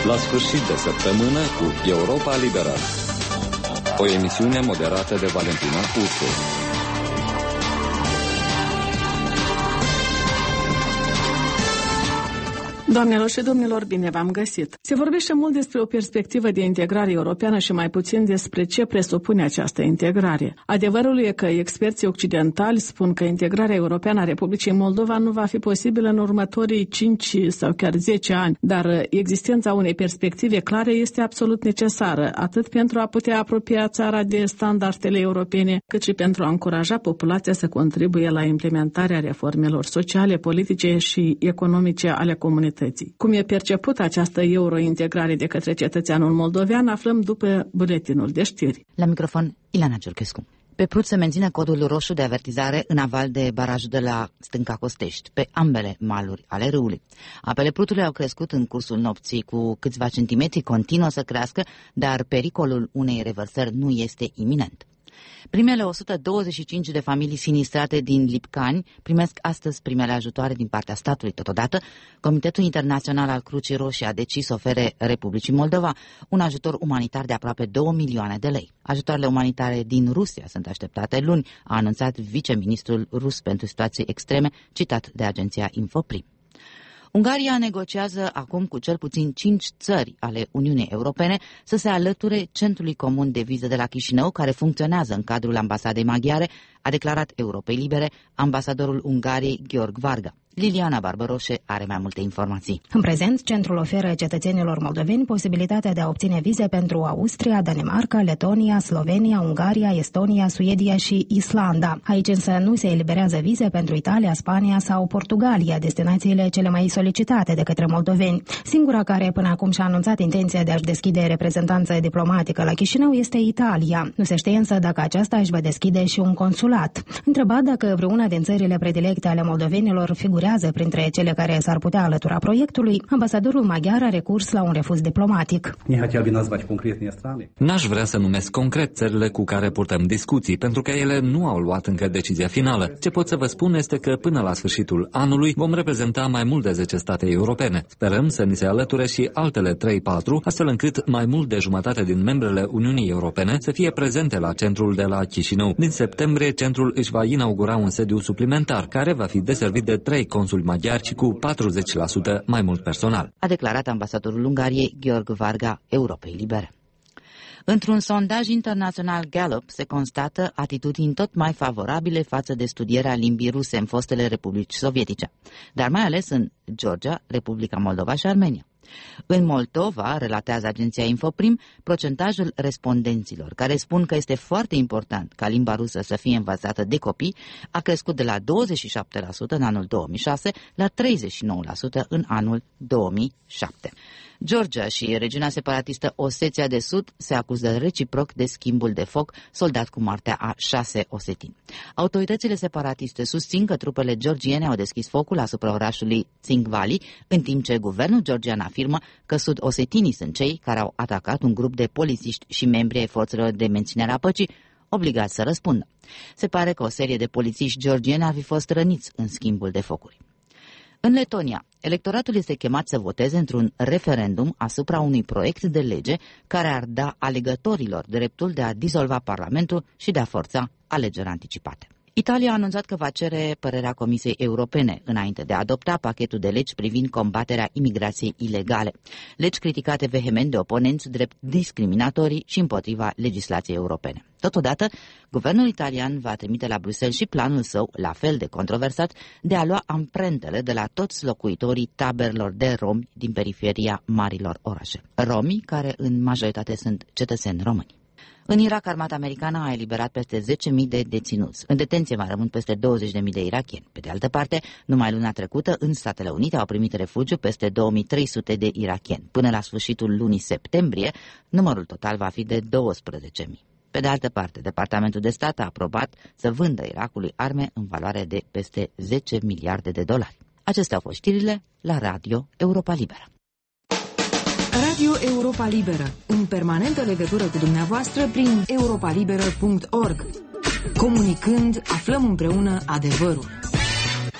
La sfârșit de săptămână cu Europa Liberă. O emisiune moderată de Valentina Ursu. Doamnelor și domnilor, bine v-am găsit. Se vorbește mult despre o perspectivă de integrare europeană și mai puțin despre ce presupune această integrare. Adevărul e că experții occidentali spun că integrarea europeană a Republicii Moldova nu va fi posibilă în următorii 5 sau chiar 10 ani, dar existența unei perspective clare este absolut necesară, atât pentru a putea apropia țara de standardele europene, cât și pentru a încuraja populația să contribuie la implementarea reformelor sociale, politice și economice ale comunității. Cum e perceput această eurointegrare de către cetățeanul moldovean, aflăm după buletinul de știri. La microfon, Ileana Ciurchescu. Pe Prut se menține codul roșu de avertizare în aval de barajul de la Stânca Costești, pe ambele maluri ale râului. Apele Prutului au crescut în cursul nopții cu câțiva centimetri, continuă să crească, dar pericolul unei revărsări nu este iminent. Primele 125 de familii sinistrate din Lipcani primesc astăzi primele ajutoare din partea statului. Totodată, Comitetul Internațional al Crucii Roșii a decis să ofere Republicii Moldova un ajutor umanitar de aproape 2 milioane de lei. Ajutoarele umanitare din Rusia sunt așteptate luni, a anunțat viceministrul rus pentru situații extreme, citat de agenția Infoprim. Ungaria negociază acum cu cel puțin 5 țări ale Uniunii Europene să se alăture centrului comun de viză de la Chișinău, care funcționează în cadrul ambasadei maghiare, a declarat Europei Libere ambasadorul Ungariei Georg Varga. Liliana Barbaroșe are mai multe informații. În prezent, centrul oferă cetățenilor moldoveni posibilitatea de a obține vize pentru Austria, Danemarca, Letonia, Slovenia, Ungaria, Estonia, Suedia și Islanda. Aici însă nu se eliberează vize pentru Italia, Spania sau Portugalia, destinațiile cele mai solicitate de către moldoveni. Singura care până acum și-a anunțat intenția de a-și deschide reprezentanță diplomatică la Chișinău este Italia. Nu se știe însă dacă aceasta își va deschide și un consulat. Întrebat dacă vreuna din țările predilecte ale moldovenilor figurează printre cele care s-ar putea alătura proiectului, ambasadorul maghiar a recurs la un refuz diplomatic. N-aș vrea să numesc concret țările cu care purtăm discuții, pentru că ele nu au luat încă decizia finală. Ce pot să vă spun este că până la sfârșitul anului vom reprezenta mai mult de 10 state europene. Sperăm să ni se alăture și altele 3-4, astfel încât mai mult de jumătate din membrele Uniunii Europene să fie prezente la centrul de la Chișinău. Din septembrie, centrul își va inaugura un sediu suplimentar, care va fi deservit de 3 consuli maghiari și cu 40% mai mult personal, a declarat ambasadorul Ungariei Georg Varga Europei Libere. Într-un sondaj internațional Gallup se constată atitudini tot mai favorabile față de studierea limbii ruse în fostele republici sovietice, dar mai ales în Georgia, Republica Moldova și Armenia. În Moldova, relatează agenția Infoprim, procentajul respondenților care spun că este foarte important ca limba rusă să fie învățată de copii a crescut de la 27% în anul 2006 la 39% în anul 2007. Georgia și regiunea separatistă Osetia de Sud se acuză reciproc de schimbul de foc soldat cu moartea a 6 osetini. Autoritățile separatiste susțin că trupele georgiene au deschis focul asupra orașului Tsingvali, în timp ce guvernul georgian afirmă că sud-osetinii sunt cei care au atacat un grup de polițiști și membri ai forțelor de menținere a păcii, obligați să răspundă. Se pare că o serie de polițiști georgieni ar fi fost răniți în schimbul de focuri. În Letonia, electoratul este chemat să voteze într-un referendum asupra unui proiect de lege care ar da alegătorilor dreptul de a dizolva Parlamentul și de a forța alegeri anticipate. Italia a anunțat că va cere părerea Comisiei Europene înainte de a adopta pachetul de legi privind combaterea imigrației ilegale, legi criticate vehement de oponenți drept discriminatorii și împotriva legislației europene. Totodată, guvernul italian va trimite la Bruxelles și planul său, la fel de controversat, de a lua amprentele de la toți locuitorii taberelor de romi din periferia marilor orașe. Romii, care în majoritate sunt cetățeni români. În Irak, armata americană a eliberat peste 10.000 de deținuți. În detenție mai rămân peste 20.000 de irakieni. Pe de altă parte, numai luna trecută, în Statele Unite au primit refugiu peste 2.300 de irakieni. Până la sfârșitul lunii septembrie, numărul total va fi de 12.000. Pe de altă parte, Departamentul de Stat a aprobat să vândă Irakului arme în valoare de peste 10 miliarde de dolari. Acestea au fost știrile la Radio Europa Liberă. Radio Europa Liberă, în permanentă legătură cu dumneavoastră prin europalibera.org. Comunicând, aflăm împreună adevărul.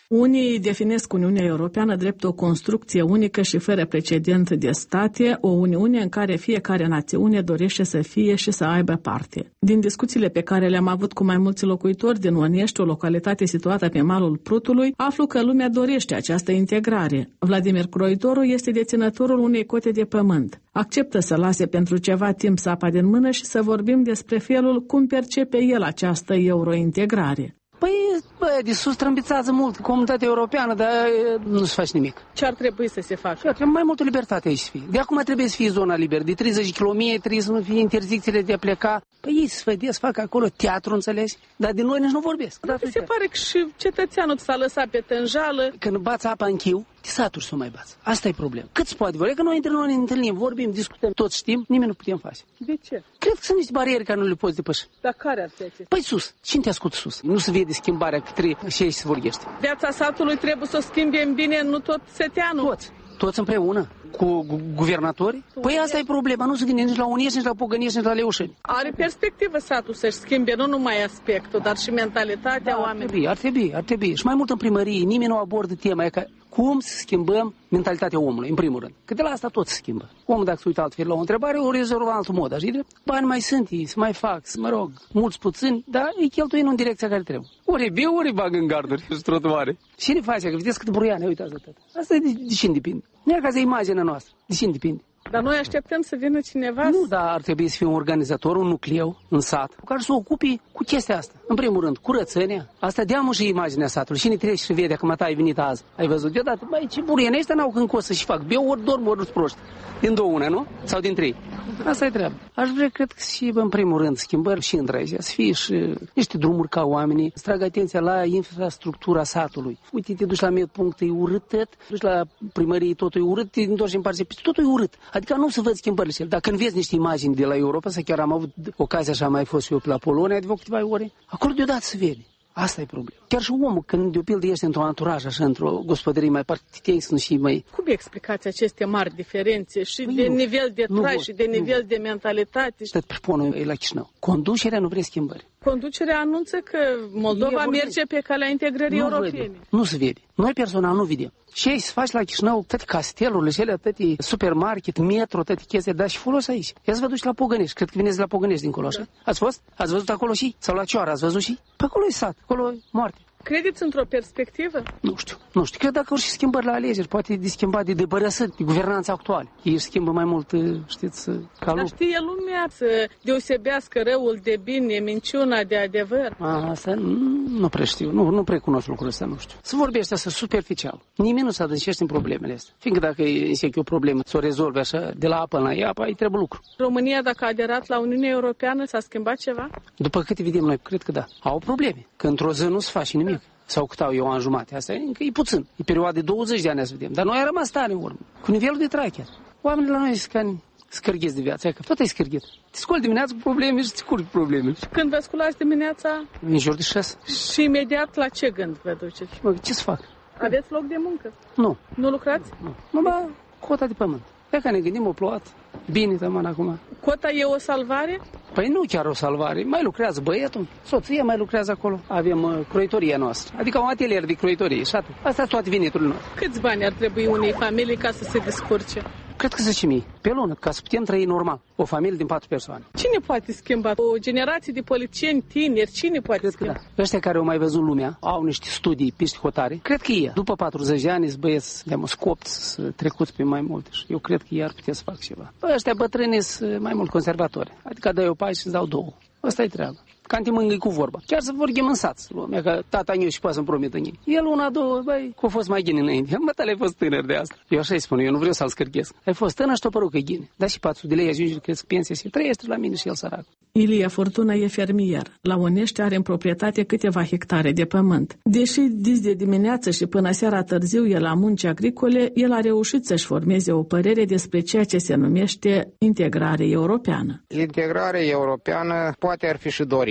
Unii definesc Uniunea Europeană drept o construcție unică și fără precedent de state, o Uniune în care fiecare națiune dorește să fie și să aibă parte. Din discuțiile pe care le-am avut cu mai mulți locuitori din Onești, o localitate situată pe malul Prutului, aflu că lumea dorește această integrare. Vladimir Croitoru este deținătorul unei cote de pământ. Acceptă să lase pentru ceva timp sapa din mână și să vorbim despre felul cum percepe el această eurointegrare. Păi, de sus trâmbițează mult comunitatea europeană, dar nu se face nimic. Ce ar trebui să se facă? Trebuie mai multă libertate aici să fie. De acum trebuie să fie zona liberă. De 30 km trebuie să nu fie interzicțiile de a pleca. Păi ei să fac acolo teatru, înțelegi? Dar din noi nici nu vorbesc. Dar se pare că și cetățeanul s-a lăsat pe tânjală. Când bați apa în chiu, te saturi să o mai bați. Asta e problema. Cât se poate vorbi? Că noi între noi ne întâlnim, vorbim, discutăm, toți știm, nimeni nu putem face. De ce? Cred că sunt niște bariere care nu le poți depăși. Dar care ar fi acestea? Păi sus. Cine te ascultă sus? Nu se vede schimbarea către și se vorbește. Viața satului trebuie să o schimbe în bine, nu tot seteanul. Toți împreună cu guvernatorii? Păi asta e problema, nu se gândește nici la Uniești, nici la Pogăniești, nici la Leușeni. Are perspectivă satul să-și schimbe nu numai aspectul, dar și mentalitatea oamenilor. Ar trebui. Și mai mult în primărie, nimeni nu abordă tema aia, că cum să schimbăm mentalitatea omului, în primul rând. Că de la asta tot se schimbă. Omul dacă se uită altfel la o întrebare, o rezolvă în altă mod, așa de? Bani mai sunt ei, să mai fac, mulți puțini, dar îi cheltuie în direcția care trebuie. Ori bine, ori bag în garduri și trotuare. Și ne face, că vedeți cât bruiane, uitați de tot. Asta de ce depinde? Nu e ca să imaginea noastră. De ce depinde? Dar noi așteptăm să vină cineva? Nu, dar ar trebui să fie un organizator, un nucleu în sat, care să o ocupe cu chestia asta. În primul rând, curățenia. Asta deamă și imaginea satului. Cine trece și vede că mata ai venit azi. Ai văzut deodată, băi, ce burieni ăștia n-au când o să-și fac. Beau ori dorm, ori proști. Din două una, nu? Sau din trei. Asta e treaba. Aș vrea, cred că și în primul rând, schimbări și întregi. Să fie și niște drumuri ca oamenii. Să tragă atenția la infrastructura satului. Uite, te duci la medpunct, e urât tot. Duci la primărie, totul e urât. Te întorci în parte, totul e urât. Adică nu se văd schimbările. Dar când vezi niște imagini de la Europa, sau chiar am avut ocazia așa, mai fost eu la Polonia de câteva ore, acolo deodată se vede. Asta e problema. Chiar și omul, când de o pildă ești într-un anturaj, așa, într-o gospodărie mai participă și mai... Cum explicați aceste mari diferențe și de nivel de trai și de nivel de mentalitate? Tot preponul e la Chișinău. Conducerea nu vrea schimbări. Conducerea anunță că Moldova merge pe calea integrării europene. Nu se vede. Noi personal nu vedem. Și ei se faci la Chișinău toate castelurile, cele, toate supermarket, metro, toate chestii, dar și folos aici. Ia să vă duci la Pogănești. Cred că vineți la Pogănești dincolo, așa? Ați fost? Ați văzut acolo și? Sau la Cioara, ați văzut și? Pe acolo e sat, acolo e moarte. Credeți într-o perspectivă? Nu știu. Cred că și schimbări la alegeri, poate de schimbat de depărăsări, de guvernanța actuală. Ei schimbă mai mult, știți, ca Dar știe lumea să deosebească răul de bine, minciuna de adevăr? Asta nu prea știu, nu prea cunosc lucrul ăsta, nu știu. Se vorbește asta superficial. Nimeni nu se adâncește în problemele astea. Fiindcă dacă e o problemă, să o rezolve așa, de la apă la ea, îi trebuie lucru. România, dacă a aderat la Uniunea Europeană, s-a schimbat ceva? După câte vedem noi, cred că da. Au probleme, că într-o zi nu se face nimic. Sau cât au eu an jumate. Asta încă e puțin. E perioada de 20 de ani să vedem. Dar noi am rămas tare în urmă. Cu nivelul de trai chiar. Oamenii la noi sunt scârghiți de viață. Că tot e scârghit. Te scoli dimineața cu probleme și te curgi cu probleme. Și când vă sculați dimineața? În jur de 6. Și imediat la ce gând vă duceți? Ce să fac? Aveți loc de muncă? Nu. Nu lucrați? Nu. Numai cota de pământ. Dacă ne gândim, o plouat. Bine, tămân acum. Cota e o salvare? Păi nu chiar o salvare. Mai lucrează băietul, soția mai lucrează acolo. Avem croitoria noastră, adică un atelier de croitorie și atât. Astea sunt toate veniturile noastre. Câți bani ar trebui unei familii ca să se descurce? Cred că 10.000 pe lună, ca să putem trăi normal. O familie din 4 persoane. Cine poate schimba? O generație de politicieni tineri, cine poate schimba? Da. Ăștia care au mai văzut lumea, au niște studii, piște hotare, cred că ei, după 40 de ani, sunt băieți scopți, trecuți pe mai multe. Eu cred că ei ar putea să facă ceva. Ăștia bătrâni sunt mai mult conservatori. Adică dai o paie și îți dau două. Asta e treaba. Ca te mângâi cu vorba. Chiar să vorbim în sat. Lumea că tata meu și poate să-mi promită în ei. El una, două, băi, că a fost mai ghine înainte. Mă, tale ai fost tânăr de asta. Eu așa îi spun, eu nu vreau să-l scârghesc. Ai fost tânăr și t-o că ghine. Dar și 400 de lei ajunge, crezi, pensia și trăiește la mine și el sărac. Ilie Furtună e fermier. La Onești are în proprietate câteva hectare de pământ. Deși dis de dimineață și până seara târziu e la munci agricole, el a reușit să-și formeze o părere despre ceea ce se numește integrare europeană. Integrarea europeană poate ar fi și dorit.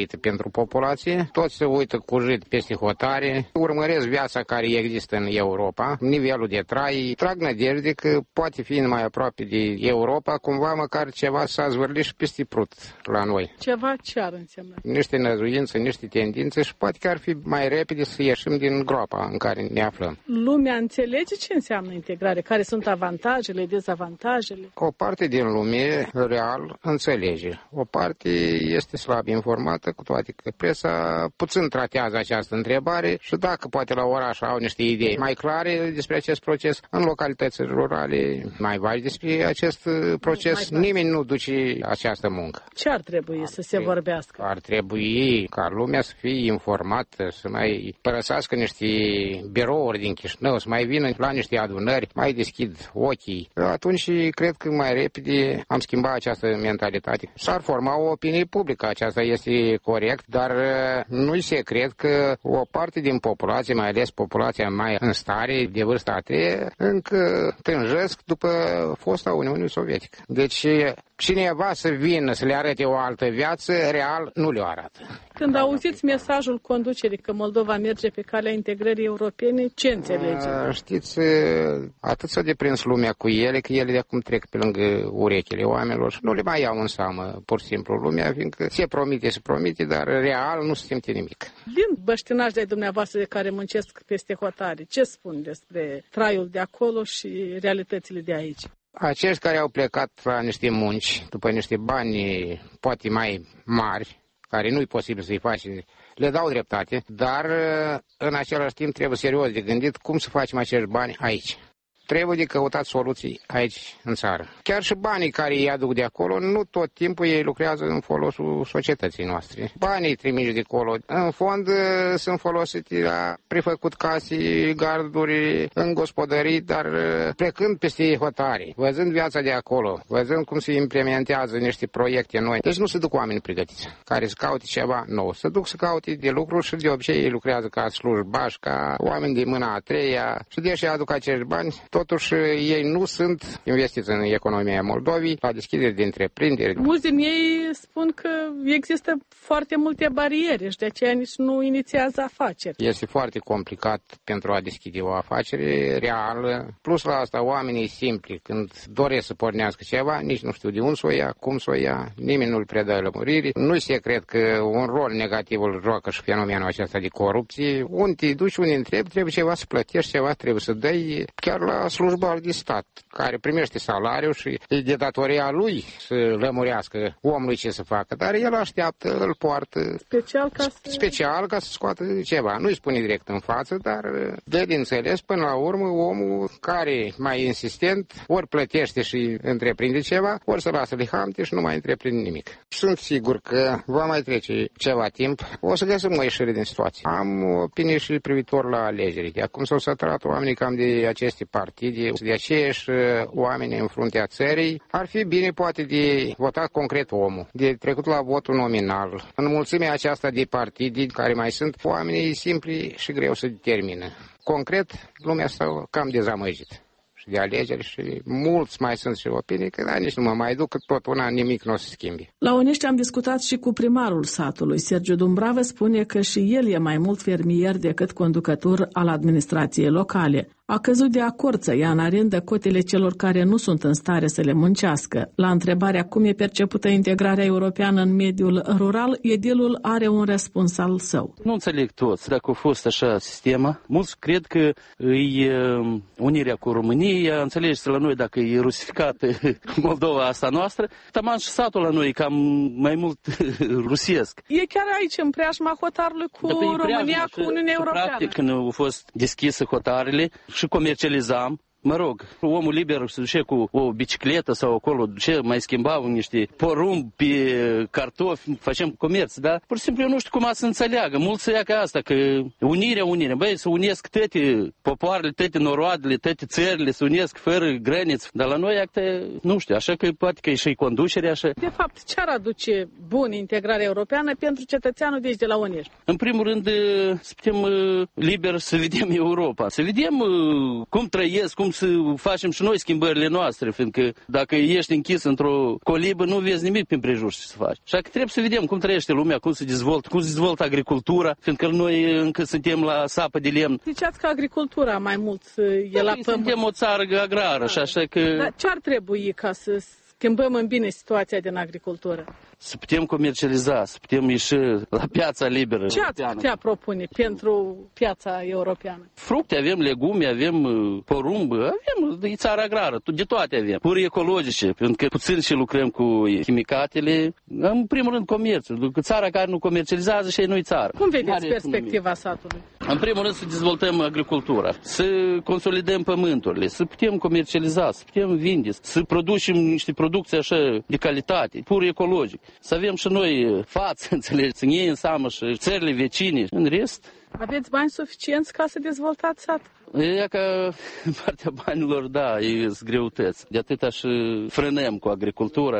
merită pentru populație. Toți se uită cu jid peste hotare, urmăresc viața care există în Europa, nivelul de trai, trag nădejde că poate fi mai aproape de Europa, cumva măcar ceva s-a zvârlit și peste prut la noi. Ceva ce ar însemna? Niște năzuințe, niște tendințe și poate că ar fi mai repede să ieșim din groapa în care ne aflăm. Lumea înțelege ce înseamnă integrare? Care sunt avantajele, dezavantajele? O parte din lume real înțelege. O parte este slab informată, cu toate că presa puțin tratează această întrebare și dacă poate la oraș au niște idei mai clare despre acest proces, în localitățile rurale mai vagi despre acest proces, nimeni nu duce această muncă. Ce ar trebui să se vorbească? Ar trebui ca lumea să fie informată, să mai părăsească niște birouri din Chișinău, să mai vină la niște adunări, mai deschid ochii. Atunci cred că mai repede am schimbat această mentalitate. S-ar forma o opinie publică, aceasta este corect, dar nu-i secret că o parte din populație, mai ales populația mai în stare, de vârstă a treia, încă tânjesc după fosta Uniune Sovietică. Deci cineva să vină să le arate o altă viață, real nu le arată. Când auziți mesajul conducerii că Moldova merge pe calea integrării europene, ce înțelegeți? Știți, atât s-a deprins lumea cu ele, că ele de acum trec pe lângă urechile oamenilor și nu le mai iau în seamă, pur și simplu, lumea, fiindcă se promite, dar real nu se simte nimic. Din băștinași de dumneavoastră de care muncesc peste hotare, ce spun despre traiul de acolo și realitățile de aici? Acești care au plecat la niște munci, după niște bani poate mai mari, care nu-i posibil să-i faci, le dau dreptate, dar în același timp trebuie serios de gândit cum să facem acești bani aici. Trebuie de căutat soluții aici, în țară. Chiar și banii care îi aduc de acolo, nu tot timpul ei lucrează în folosul societății noastre. Banii trimiși de acolo, în fond, sunt folosite la prefăcut case, garduri, în gospodării, dar plecând peste hotare, văzând viața de acolo, văzând cum se implementează niște proiecte noi. Deci nu se duc oameni pregătiți, care să caute ceva nou. Se duc să caute de lucru și de obicei ei lucrează ca slujbași, ca oameni de mâna a treia și deși aduc acești bani, totuși, ei nu sunt investiți în economia Moldovei, la deschidere de întreprinderi. Mulți din ei spun că există foarte multe bariere și de aceea nici nu inițiază afaceri. Este foarte complicat pentru a deschide o afacere reală. Plus la asta, oamenii simpli, când doresc să pornească ceva, nici nu știu de unde să o ia, cum să o ia, nimeni nu-l predă lămuriri. Nu se cred că un rol negativ îl joacă și fenomenul acesta de corupție. Unde te duci, unde întrebi, trebuie ceva să plătești, ceva trebuie să dai, chiar la slujba de stat, care primește salariul și e de datoria lui să lămurească omului ce să facă, dar el așteaptă, îl poartă special ca să scoată ceva. Nu-i spune direct în față, dar dă de înțeles până la urmă omul care mai insistent ori plătește și întreprinde ceva, ori să lasă lihamte și nu mai întreprinde nimic. Sunt sigur că va mai trece ceva timp, o să găsim o ieșire din situație. Am opinie și privitor la alegeri. De acum s-au săturat oamenii cam de aceste partide, de aceiași oameni în fruntea țării. Ar fi bine poate de votat concret omul, de trecut la votul nominal. În mulțimea aceasta de partide care mai sunt, oamenii simpli și greu să determină. Concret, lumea s-a cam dezamăgit de alegeri și mulți mai sunt și opinii că nici nu mă mai duc, că tot una nimic nu o să schimbi. La Onești am discutat și cu primarul satului. Sergiu Dumbravă spune că și el e mai mult fermier decât conducător al administrației locale. A căzut de acord să ia în arendă cotele celor care nu sunt în stare să le muncească. La întrebarea cum e percepută integrarea europeană în mediul rural, edilul are un răspuns al său. Nu înțeleg toți dacă a fost așa sistema. Mulți cred că e unirea cu România, înțelegeți la noi dacă e rusificată Moldova asta noastră, taman și satul la noi cam mai mult rusesc. E chiar aici în preajma hotarului cu România, cu Uniunea Europeană. Practic, când au fost deschise hotarele și comercializam, mă rog, omul liber se duce cu o bicicletă sau acolo, duce, mai schimbau niște porumb pe cartofi, facem comerț, dar pur și simplu eu nu știu cum să înțeleagă. Mulți să ia ca asta, că unirea, băi, să unesc toate popoarele, toate noroadele, toate țările, să unesc fără graniți, dar la noi acte, nu știu, așa că poate că e și conducerea așa. De fapt, ce ar aduce bun integrarea europeană pentru cetățeanul de aici de la Onești? În primul rând, să putem liber să vedem Europa, să vedem cum trăiesc, cum să facem și noi schimbările noastre, fiindcă dacă ești închis într-o colibă, nu vezi nimic prin prejur ce să faci. Așa că trebuie să vedem cum trăiește lumea, cum se dezvoltă agricultura, fiindcă noi încă suntem la sapă de lemn. Ziceați că agricultura mai mult e la pământ. Suntem o țară agrară, așa că... Dar ce ar trebui ca să schimbăm în bine situația din agricultură? Să putem comercializa, să putem ieși la piața liberă. Ce ați putea propune pentru piața europeană? Fructe avem, legume, avem porumb, avem, e țara agrară, de toate avem. Pur ecologice, pentru că puțin și lucrăm cu chimicatele. În primul rând comerțul, că țara care nu comercializează și nu-i țară. Cum vedeți perspectiva satului? În primul rând să dezvoltăm agricultura, să consolidăm pământurile, să putem comercializa, să putem vinde, să producem niște producții așa de calitate, pur ecologic. Să avem și noi față, înțelegeți, să ne iei în seamă și țările vecine. În rest... Aveți bani suficienți ca să dezvoltați satul? E ca în partea banilor, da, e greutăți. De atâta și frânăm cu agricultura.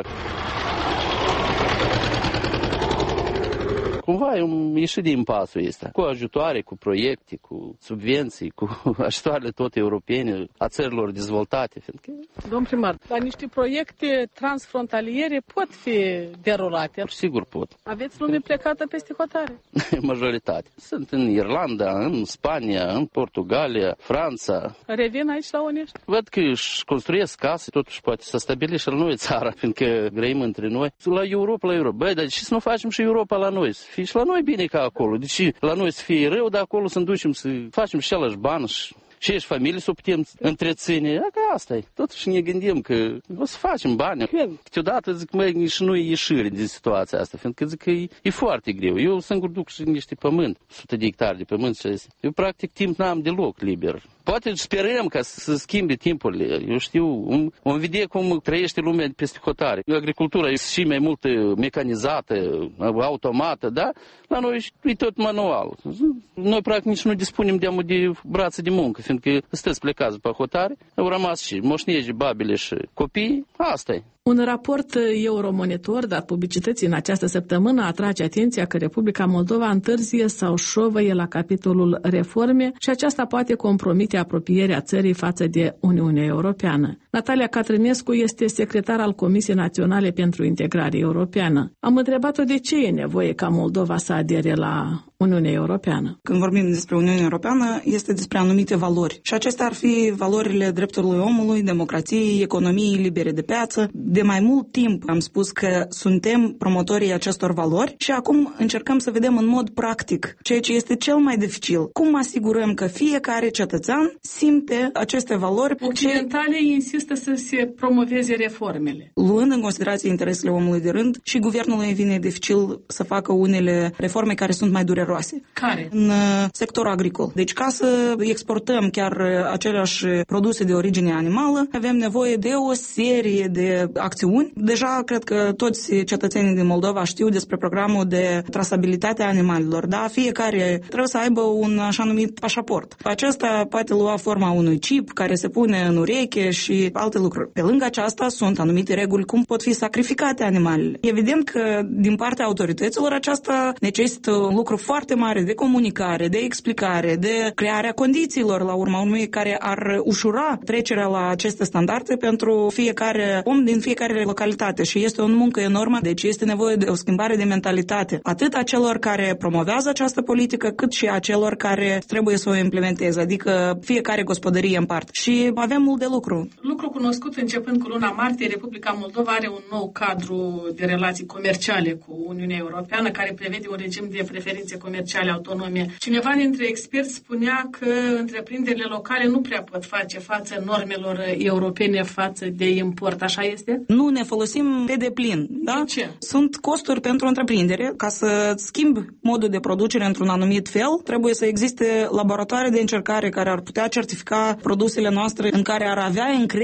Cumva e ieșit din impasul ăsta. Cu ajutoare, cu proiecte, cu subvenții, cu ajutoarele toate europene a țărilor dezvoltate. Fiindcă... Domn primar, dar niște proiecte transfrontaliere pot fi derulate? Sigur pot. Aveți lume plecată peste hotare? Majoritate. Sunt în Irlanda, în Spania, în Portugalia, Franța. Revin aici la Onești? Văd că își construiesc case, totuși poate să stabilește și la noi țara, fiindcă grăim între noi. La Europa. Băi, dar ce să nu facem și Europa la noi? Și la noi bine ca acolo. Deci la noi să fie rău, dar acolo să ducem să facem și același bani și ești familie să o putem întreține. Că asta e. Totuși ne gândim că o să facem bani. Câteodată zic, măi, și nu e ieșire din situația asta, fiindcă zic că e foarte greu. Eu singur duc și niște pământ, 100 de hectare de pământ și eu practic timp n-am deloc liber. Poate sperăm ca să schimbe timpurile. Eu știu, vom vedea cum trăiește lumea peste hotare. Agricultura e și mai mult mecanizată, automată, da? La noi e tot manual. Noi practic nici nu dispunem de brațe de muncă, fiindcă sunteți plecați pe hotare, au rămas și moșniegi, babile și copii, asta e. Un raport Euromonitor dat publicității în această săptămână atrage atenția că Republica Moldova întârzie sau șovăie la capitolul reforme și aceasta poate compromite apropierea țării față de Uniunea Europeană. Natalia Catrinescu este secretar al Comisiei Naționale pentru Integrare Europeană. Am întrebat-o de ce e nevoie ca Moldova să adere la Uniunea Europeană. Când vorbim despre Uniunea Europeană, este despre anumite valori. Și acestea ar fi valorile drepturilor omului, democrației, economiei libere de piață. De mai mult timp am spus că suntem promotorii acestor valori și acum încercăm să vedem în mod practic ceea ce este cel mai dificil. Cum asigurăm că fiecare cetățean simte aceste valori? Occidentalii insistă să se promoveze reformele. Luând în considerație interesele omului de rând, și guvernul îi vine dificil să facă unele reforme care sunt mai dureroase. Care? În sectorul agricol. Deci ca să exportăm chiar aceleași produse de origine animală, avem nevoie de o serie de acțiuni. Deja cred că toți cetățenii din Moldova știu despre programul de trasabilitate a animalelor. Da, fiecare trebuie să aibă un așa numit pașaport. Acesta poate lua forma unui chip care se pune în ureche și alte lucruri. Pe lângă aceasta sunt anumite reguli cum pot fi sacrificate animalele. Evident că din partea autorităților aceasta necesită un lucru foarte mare de comunicare, de explicare, de crearea condițiilor la urma urmei care ar ușura trecerea la aceste standarde pentru fiecare om din fiecare localitate și este o muncă enormă, deci este nevoie de o schimbare de mentalitate, atât a celor care promovează această politică, cât și a celor care trebuie să o implementeze, adică fiecare gospodărie în parte. Și avem mult de lucru. Lucru cunoscut începând cu luna martie, Republica Moldova are un nou cadru de relații comerciale cu Uniunea Europeană care prevede un regim de preferințe comerciale autonome. Cineva dintre experți spunea că întreprinderile locale nu prea pot face față normelor europene față de import. Așa este? Nu ne folosim pe deplin. Da? De ce? Sunt costuri pentru întreprindere. Ca să schimbi modul de producere într-un anumit fel, trebuie să existe laboratoare de încercare care ar putea certifica produsele noastre, în care ar avea încredere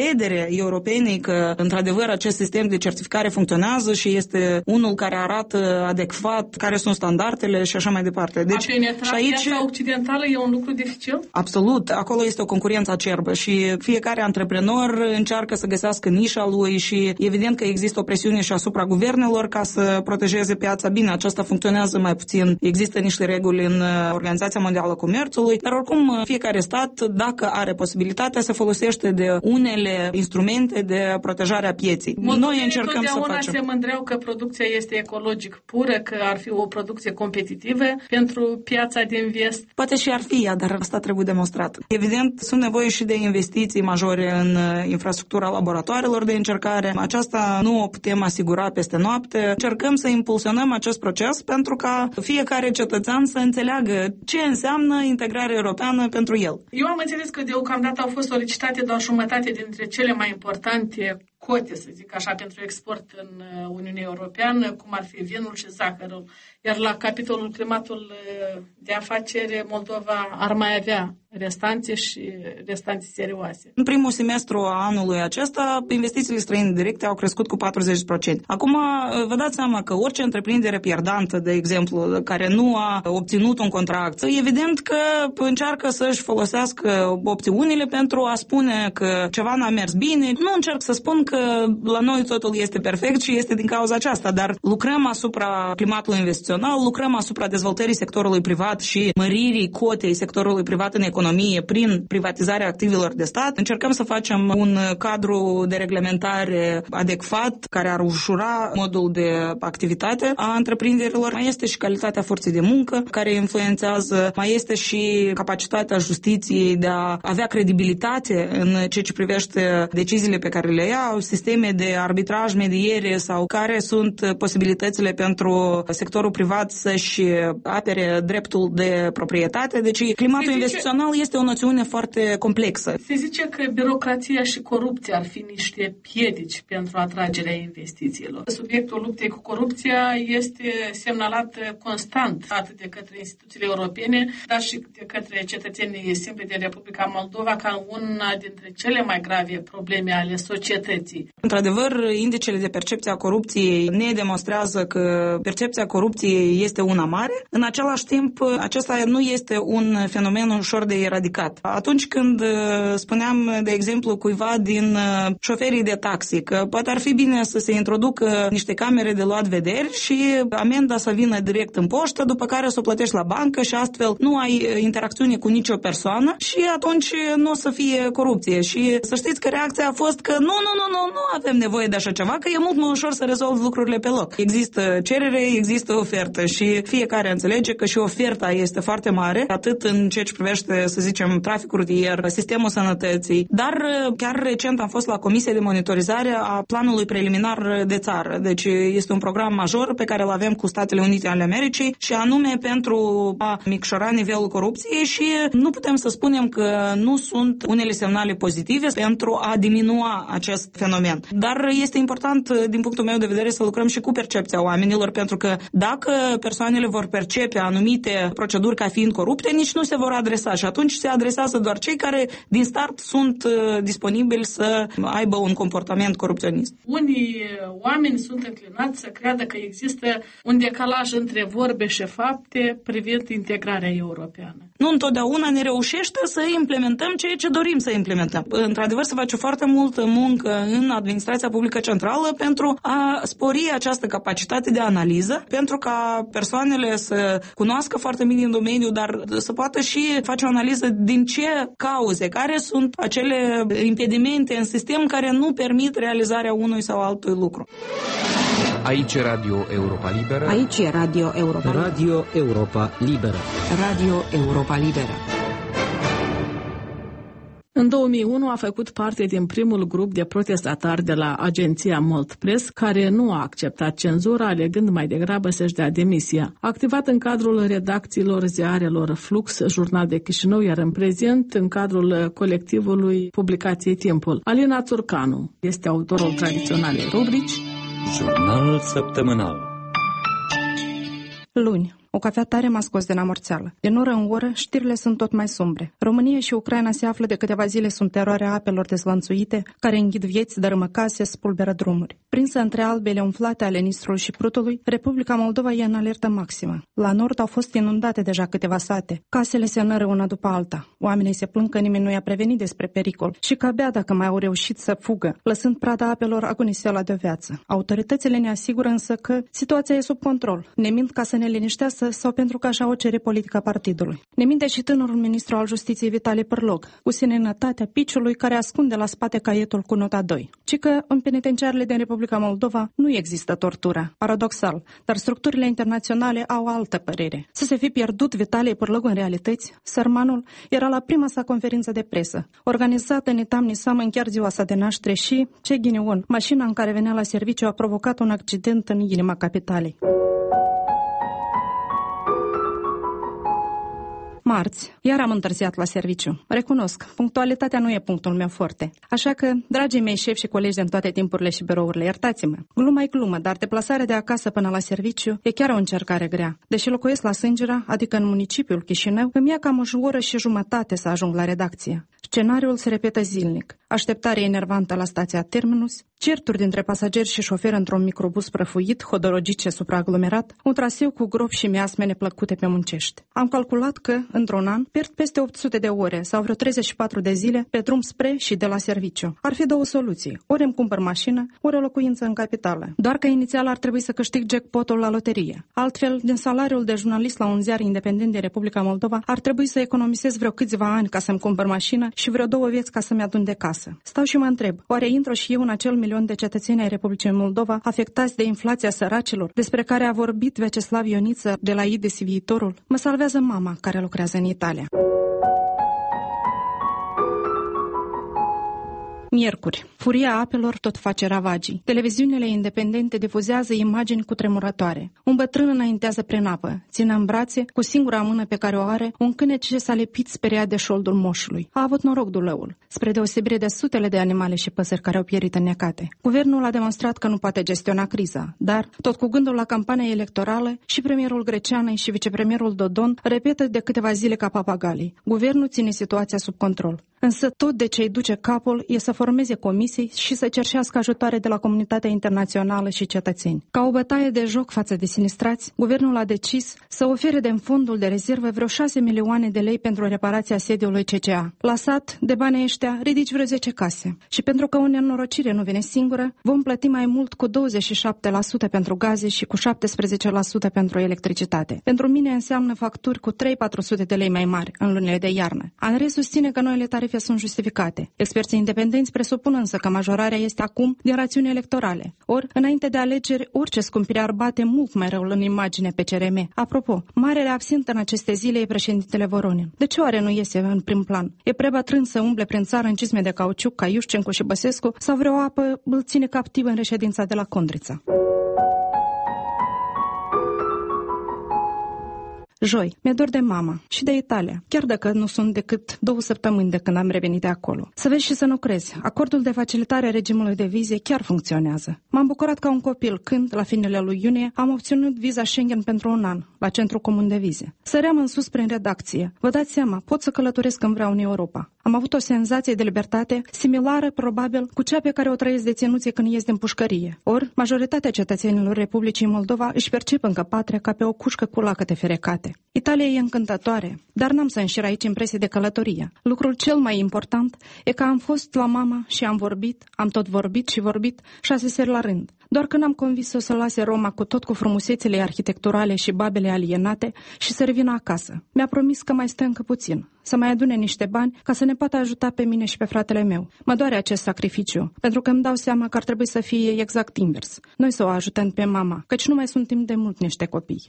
încredere europenii că, într-adevăr, acest sistem de certificare funcționează și este unul care arată adecvat care sunt standardele și așa mai departe. Deci, a penetra piața occidentală e un lucru dificil? Absolut. Acolo este o concurență acerbă și fiecare antreprenor încearcă să găsească nișa lui și evident că există o presiune și asupra guvernelor ca să protejeze piața. Bine, aceasta funcționează mai puțin. Există niște reguli în Organizația Mondială a Comerțului, dar oricum fiecare stat, dacă are posibilitatea, se folosește de unele instrumente de protejare a pieței. Noi încercăm să facem. Se mândreau că producția este ecologic pură, că ar fi o producție competitivă pentru piața din vest. Poate și ar fi ea, dar asta trebuie demonstrat. Evident, sunt nevoie și de investiții majore în infrastructura laboratoarelor de încercare. Aceasta nu o putem asigura peste noapte. Încercăm să impulsionăm acest proces pentru ca fiecare cetățean să înțeleagă ce înseamnă integrarea europeană pentru el. Eu am înțeles că deocamdată au fost solicitate doar jumătate dintre cele mai importante cote, să zic așa, pentru export în Uniunea Europeană, cum ar fi vinul și zahărul. Iar la capitolul climatul de afaceri, Moldova ar mai avea restanțe și restanțe serioase. În primul semestru a anului acesta, investițiile străine directe au crescut cu 40%. Acum, vă dați seama că orice întreprindere pierdantă, de exemplu, care nu a obținut un contract, evident că încearcă să-și folosească opțiunile pentru a spune că ceva n-a mers bine. Nu încerc să spun că la noi totul este perfect și este din cauza aceasta, dar lucrăm asupra climatului investițional, lucrăm asupra dezvoltării sectorului privat și măririi cotei sectorului privat în economie prin privatizarea activelor de stat. Încercăm să facem un cadru de reglementare adecvat care ar ușura modul de activitate a întreprinderilor. Mai este și calitatea forței de muncă care influențează, mai este și capacitatea justiției de a avea credibilitate în ceea ce privește deciziile pe care le ia, sisteme de arbitraj, mediere sau care sunt posibilitățile pentru sectorul privat să-și apere dreptul de proprietate. Deci climatul investițional este o noțiune foarte complexă. Se zice că birocrația și corupția ar fi niște piedici pentru atragerea investițiilor. Subiectul luptei cu corupția este semnalat constant atât de către instituțiile europene, dar și de către cetățenii simpli de Republica Moldova ca una dintre cele mai grave probleme ale societății. Într-adevăr, indicele de percepție a corupției ne demonstrează că percepția corupției este una mare. În același timp, acesta nu este un fenomen ușor de eradicat. Atunci când spuneam, de exemplu, cuiva din șoferii de taxi că poate ar fi bine să se introducă niște camere de luat vederi și amenda să vină direct în poștă, după care să o plătești la bancă și astfel nu ai interacțiune cu nicio persoană și atunci nu o să fie corupție. Și să știți că reacția a fost că nu avem nevoie de așa ceva, că e mult mai ușor să rezolvi lucrurile pe loc. Există cerere, există ofertă și fiecare înțelege că și oferta este foarte mare, atât în ceea ce privește, să zicem, traficul rutier, sistemul sănătății, dar chiar recent am fost la Comisia de Monitorizare a Planului Preliminar de Țară. Deci este un program major pe care îl avem cu Statele Unite ale Americii și anume pentru a micșora nivelul corupției și nu putem să spunem că nu sunt unele semnale pozitive pentru a diminua acest fenomen. Dar este important, din punctul meu de vedere, să lucrăm și cu percepția oamenilor, pentru că dacă persoanele vor percepe anumite proceduri ca fiind corupte, nici nu se vor adresa și atunci se adresează doar cei care din start sunt disponibili să aibă un comportament corupționist. Unii oameni sunt înclinați să creadă că există un decalaj între vorbe și fapte privind integrarea europeană. Nu întotdeauna ne reușește să implementăm ceea ce dorim să implementăm. Într-adevăr, se face foarte multă muncă în administrația publică centrală pentru a spori această capacitate de analiză, pentru ca persoanele să cunoască foarte bine în domeniu, dar să poată și face o analiză din ce cauze, care sunt acele impedimente în sistem care nu permit realizarea unui sau altui lucru. Aici Radio Europa Liberă. Aici e Radio Europa Liberă. Radio Europa Liberă. Radio Europa Liberă. În 2001 a făcut parte din primul grup de protestatari de la agenția Moldpress, care nu a acceptat cenzura, alegând mai degrabă să-și dea demisia. A activat în cadrul redacțiilor ziarelor Flux, Jurnal de Chișinău, iar în prezent în cadrul colectivului publicației Timpul. Alina Țurcanu este autorul tradiționalei rubrici Jurnal săptămânal. Luni, O cafea tare m-a scos din amorțeală. Din oră în oră, știrile sunt tot mai sumbre. România și Ucraina se află de câteva zile sub teroarea apelor dezlănțuite, care înghid vieți, dărâmă case, spulberă drumuri. Prinsă între albele umflate ale Nistrului și Prutului, Republica Moldova e în alertă maximă. La nord au fost inundate deja câteva sate. Casele se nără una după alta. Oamenii se plâng că nimeni nu i-a prevenit despre pericol și că abia dacă mai au reușit să fugă, lăsând prada apelor agoniseala de o viață. Autoritățile ne asigură însă că situația e sub control. Ne mint ca să ne liniștească sau pentru că așa o cere politica partidului. Ne minte și tânărul ministru al Justiției Vitale Pârlog, cu seninătatea piciului care ascunde la spate caietul cu nota 2. Ci că în penitenciarele din Republica Moldova nu există tortură. Paradoxal, dar structurile internaționale au altă părere. Să se fi pierdut Vitale Pârlog în realități, sărmanul era la prima sa conferință de presă, organizată în Etam-Nisam în chiar ziua sa de naștere și, ce ghinion, mașina în care venea la serviciu a provocat un accident în inima capitalei. Marți, iar am întârziat la serviciu. Recunosc, punctualitatea nu e punctul meu forte. Așa că, dragii mei șefi și colegi din toate timpurile și birourile, iertați-mă. Gluma-i glumă, dar deplasarea de acasă până la serviciu e chiar o încercare grea. Deși locuiesc la Sângera, adică în municipiul Chișinău, îmi ia cam o oră și jumătate să ajung la redacție. Scenariul se repetă zilnic. Așteptare enervantă la stația Terminus, certuri dintre pasageri și șoferi într-un microbus prăfuit, hodorogice supraaglomerat, un traseu cu gropi și miasme neplăcute pe muncești. Am calculat că, într-un an, pierd peste 800 de ore sau vreo 34 de zile pe drum spre și de la serviciu. Ar fi două soluții. Ori îmi cumpăr mașină, ori o locuință în capitală. Doar că inițial ar trebui să câștig jackpotul la loterie. Altfel, din salariul de jurnalist la un ziar independent din Republica Moldova, ar trebui să economisez vreo câțiva ani ca să-mi cumpăr mașină și vreo 2 vieți ca să-mi adun de casă. Stau și mă întreb, oare intru și eu în acel milion de cetățeni ai Republicii Moldova afectați de inflația săracilor, despre care a vorbit Vyacheslav Ioniță de la IDES Viitorul? Mă salvează mama care lucrează în Italia. Miercuri. Furia apelor tot face ravagii. Televiziunile independente difuzează imagini cutremurătoare. Un bătrân înaintează prin apă, ține în brațe, cu singura mână pe care o are, un câine ce s-a lepit speriat de șoldul moșului. A avut noroc dulăul, spre deosebire de sutele de animale și păsări care au pierit înnecate. Guvernul a demonstrat că nu poate gestiona criza, dar, tot cu gândul la campania electorală, și premierul Greceană și vicepremierul Dodon repetă de câteva zile ca papagalii. Guvernul ține situația sub control. Însă tot de ce îi duce capul e să formeze comisii și să cerșească ajutoare de la comunitatea internațională și cetățeni. Ca o bătaie de joc față de sinistrați, guvernul a decis să ofere din fondul de rezervă vreo 6 milioane de lei pentru reparația sediului CCA. La sat, de banii ăștia, ridici vreo 10 case. Și pentru că o nenorocire nu vine singură, vom plăti mai mult cu 27% pentru gaze și cu 17% pentru electricitate. Pentru mine înseamnă facturi cu 300-400 de lei mai mari în lunile de iarnă. ANRE susține că noile tarife sunt justificate. Experții independenți presupun însă că majorarea este acum din rațiuni electorale. Ori, înainte de alegeri, orice scumpire ar bate mult mai rău în imagine pe CRM. Apropo, marele absent în aceste zile e președintele Voronin. De ce oare nu iese în prim plan? E prea bătrân să umble prin țară în cizme de cauciuc ca Iușcencu și Băsescu sau vreo apă îl ține captiv în reședința de la Condrița? Joi, mi-e dor de mama și de Italia, chiar dacă nu sunt decât 2 săptămâni de când am revenit de acolo. Să vezi și să nu crezi, acordul de facilitare a regimului de vize chiar funcționează. M-am bucurat ca un copil când, la finele lui iunie, am obținut viza Schengen pentru un an, la Centrul Comun de Vize. Săream în sus prin redacție. Vă dați seama, pot să călătoresc când vreau în Europa. Am avut o senzație de libertate similară, probabil, cu cea pe care o trăiesc deținuții când ies din pușcărie. Ori, majoritatea cetățenilor Republicii Moldova își percep încă patria ca pe o cușcă cu lacăte ferecate. Italia e încântătoare, dar n-am să înșir aici impresii de călătorie. Lucrul cel mai important e că am fost la mama și am vorbit, am tot vorbit și vorbit 6 seri la rând. Doar că n-am convins-o să lase Roma cu tot cu frumusețele arhitecturale și babele alienate și să revină acasă. Mi-a promis că mai stă încă puțin, să mai adune niște bani ca să ne poată ajuta pe mine și pe fratele meu. Mă doare acest sacrificiu, pentru că îmi dau seama că ar trebui să fie exact invers. Noi să o ajutăm pe mama, căci nu mai suntem de mult niște copii.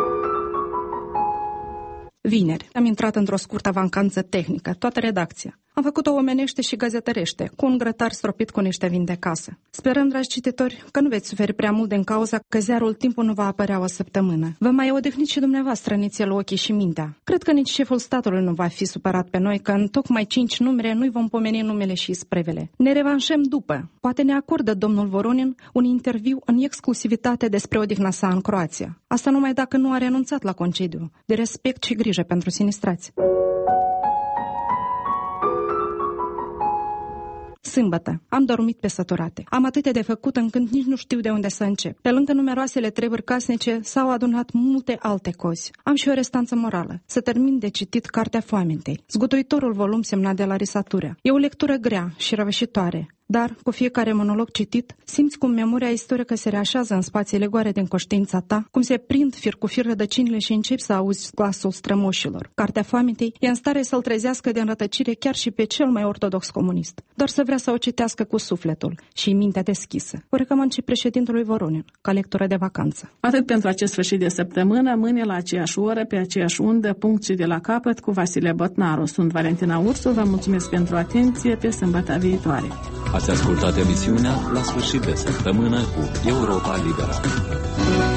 Vineri, am intrat într-o scurtă vacanță tehnică, toată redacția. Am făcut-o omenește și gazetărește, cu un grătar stropit cu niște vin de casă. Sperăm, dragi cititori, că nu veți suferi prea mult din cauza că ziarul Timpul nu va apărea o săptămână. Vă mai odihniți și dumneavoastră nițel ochii și mintea. Cred că nici șeful statului nu va fi supărat pe noi că în tocmai 5 numere nu-i vom pomeni numele și isprevele. Ne revanșăm după. Poate ne acordă domnul Voronin un interviu în exclusivitate despre odihna sa în Croația. Asta numai dacă nu a renunțat la concediu, de respect și grijă pentru sinistrați. Sâmbătă. Am dormit pe săturate. Am atâtea de făcut încât nici nu știu de unde să încep. Pe lângă numeroasele treburi casnice s-au adunat multe alte cozi. Am și o restanță morală. Să termin de citit Cartea Foametei, zguduitorul volum semnat de Larisa Turea. E o lectură grea și răvășitoare. Dar, cu fiecare monolog citit, simți cum memoria istorică se reașează în spațiile goare din conștiința ta, cum se prind fir cu fir rădăcinile și începi să auzi glasul strămoșilor. Cartea Foametei e în stare să-l trezească de înrătăcire chiar și pe cel mai ortodox comunist. Doar să vrea să o citească cu sufletul și mintea deschisă. O recomand și președintelui Voronin, ca lectură de vacanță. Atât pentru acest sfârșit de săptămână, mâine la aceeași oră, pe aceeași undă, punct și de la capăt, cu Vasile Botnaru. Sunt Valentina Ursu, vă mulțumesc pentru atenție, pe sâmbătă viitoare. Ați ascultat emisiunea La sfârșit de săptămână cu Europa Liberă.